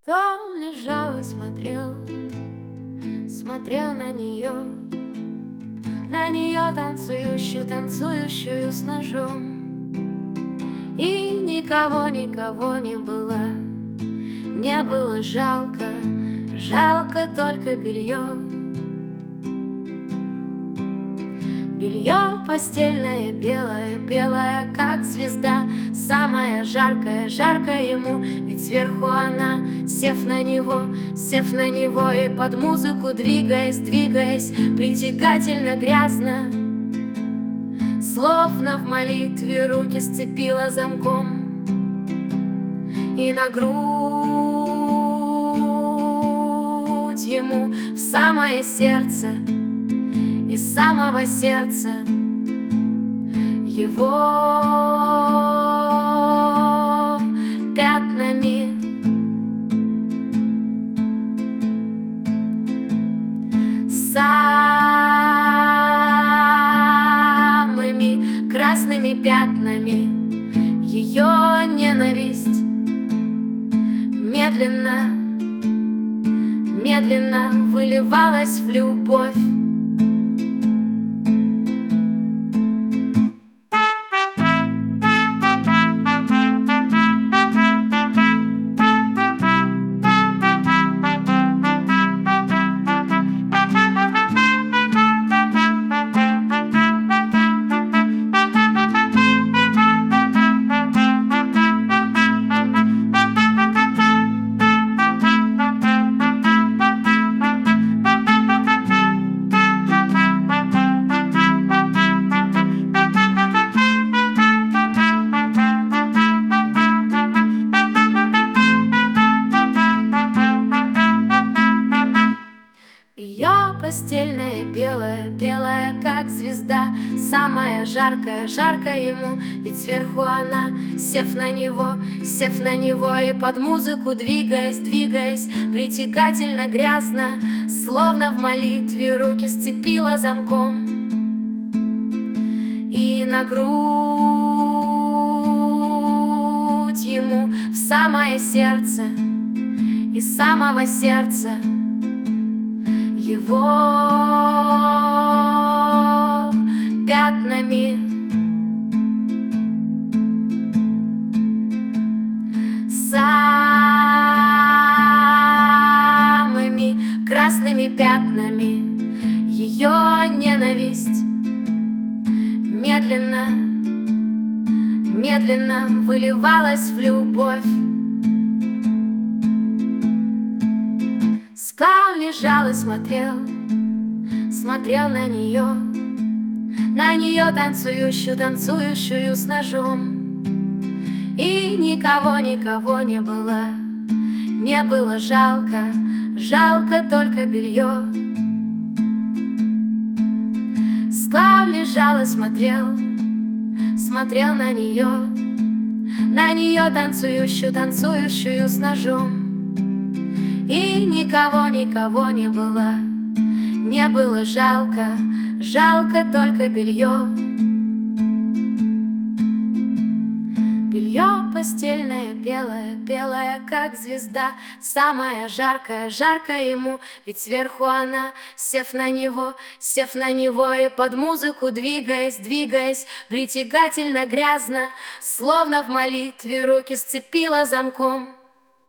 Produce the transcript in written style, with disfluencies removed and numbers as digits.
Он лежал и смотрел, смотрел на нее танцующую, танцующую с ножом. И никого не было, не было жалко, жалко только белье. Белье постельное, белое, белое, как звезда, самая жаркая, жаркая ему, ведь сверху она, сев на него и под музыку двигаясь, двигаясь, притягательно грязно, словно в молитве руки сцепила замком, и на грудь ему в самое сердце, из самого сердца его пятнами. Самыми красными пятнами ее ненависть медленно, медленно выливалась в любовь. Ее постельное белое, белая, как звезда, самая жаркая, жаркая ему, ведь сверху она, сев на него и под музыку двигаясь, двигаясь, притягательно грязно, словно в молитве руки сцепила замком, и на грудь ему в самое сердце, из самого сердца его пятнами. Самыми красными пятнами ее ненависть медленно, медленно выливалась в любовь. Склон лежал и смотрел, смотрел на нее танцующую, танцующую с ножом. И никого не было, не было жалко, жалко только белье. Склон лежал и смотрел, смотрел на нее танцующую, танцующую с ножом. И никого не было, не было жалко, жалко только белье. Белье постельное, белое, белое, как звезда, самая жаркая, жаркая ему, ведь сверху она, сев на него и под музыку двигаясь, двигаясь, притягательно грязно, словно в молитве руки сцепила замком.